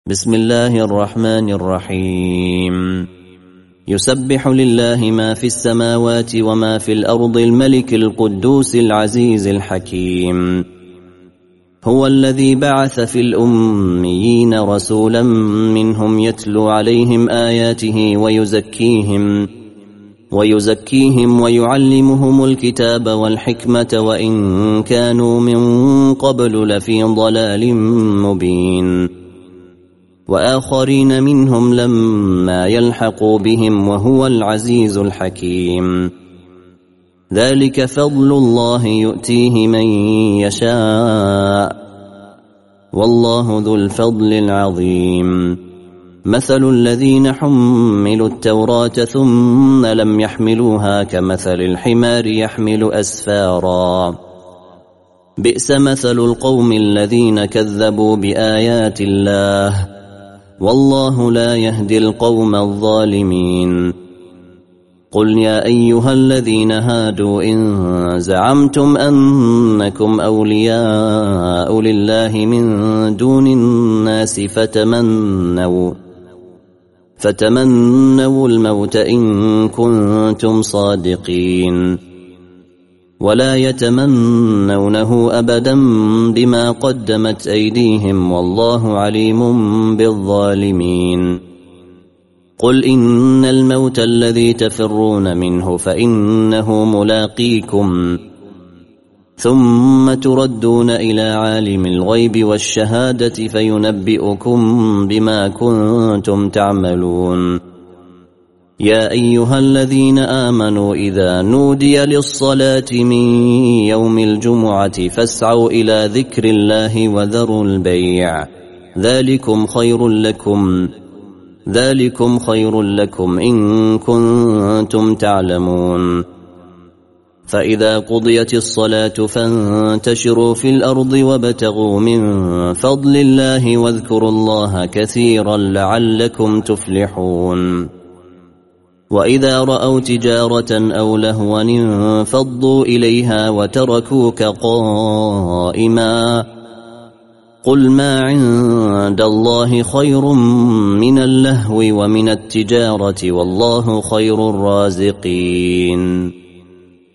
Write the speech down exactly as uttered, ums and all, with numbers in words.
بسم الله الرحمن الرحيم يسبح لله ما في السماوات وما في الأرض الملك القدوس العزيز الحكيم هو الذي بعث في الأميين رسولا منهم يتلو عليهم آياته ويزكيهم ويزكيهم ويعلمهم الكتاب والحكمة وإن كانوا من قبل لفي ضلال مبين وآخرين منهم لما يلحقوا بهم وهو العزيز الحكيم ذلك فضل الله يؤتيه من يشاء والله ذو الفضل العظيم مثل الذين حملوا التوراة ثم لم يحملوها كمثل الحمار يحمل أسفارا بئس مثل القوم الذين كذبوا بآيات الله والله لا يهدي القوم الظالمين قل يا أيها الذين هادوا إن زعمتم أنكم أولياء لله من دون الناس فتمنوا فتمنوا الموت إن كنتم صادقين ولا يتمنونه أبدا بما قدمت أيديهم والله عليم بالظالمين قل إن الموت الذي تفرون منه فإنه ملاقيكم ثم تردون إلى عالم الغيب والشهادة فينبئكم بما كنتم تعملون يا أيها الذين آمنوا إذا نودي للصلاة من يوم الجمعة فاسعوا إلى ذكر الله وذروا البيع ذلكم خير لكم ذلكم خير لكم إن كنتم تعلمون فإذا قضيت الصلاة فانتشروا في الأرض وابتغوا من فضل الله واذكروا الله كثيرا لعلكم تفلحون وإذا رأوا تجارة أو لهوا انفضوا إليها وتركوك قائما قل ما عند الله خير من اللهو ومن التجارة والله خير الرازقين